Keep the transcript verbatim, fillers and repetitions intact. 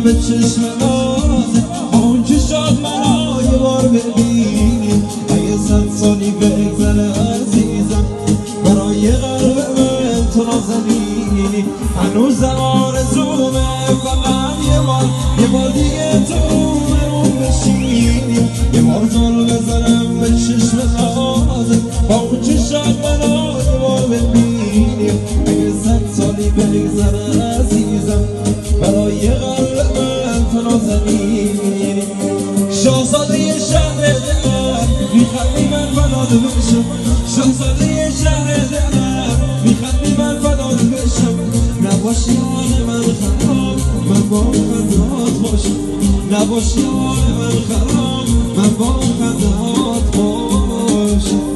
به چشم نازه اون که شاد منو یه بار ببینی اگه صد سالی بگذره عزیزم برای قلب من تو نازنینی هنوزم آرزومه فقط یه بار یه بار دیگه تو برون بشینی یه بار زل بزنم به چشم نازه با اون که شاد منو یه بار ببینی اگه صد سالی بگذره عزیزم برای قلب من تو نازنینی شاهزاده شهر دلم میخوادی من فدات بشم شاهزاده شهر دلم میخوادی من فدات بشم نباشی حال من خراب من با خندهات باشم نباشی حال من خراب من با خندهات باشم